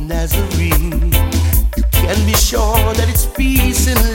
Nazarene. You can be sure that it's peace and